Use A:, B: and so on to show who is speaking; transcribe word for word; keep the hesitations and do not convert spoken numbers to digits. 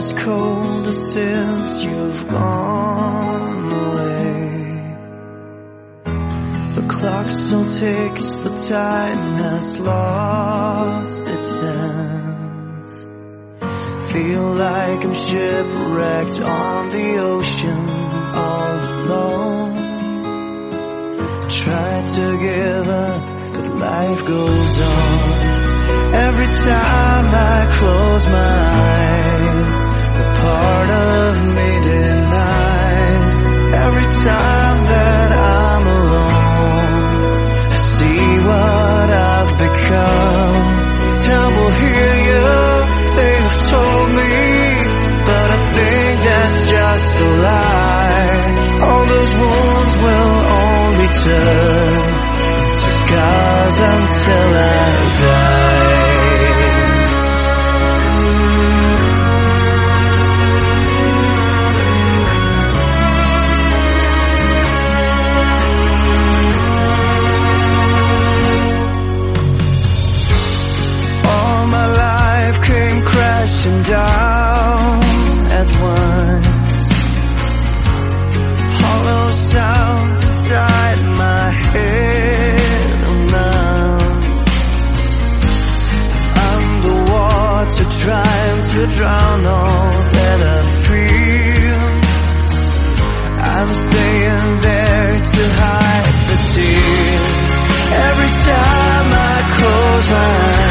A: is colder since you've gone away. The clock still ticks, but time has lost its sense. Feel like I'm shipwrecked on the ocean all alone. Tried to give up, but life goes on. Every time I close my eyes, the part of me denies. Every time that I'm alone, I see what I've become. Time will heal you, they have told me, but I think that's just a lie. All those wounds will only turn into scars until I die. Crashing down at once. Hollow sounds inside my head are numb. Underwater trying to drown all that I feel. I'm staying there to hide the tears. Every time I close my eyes,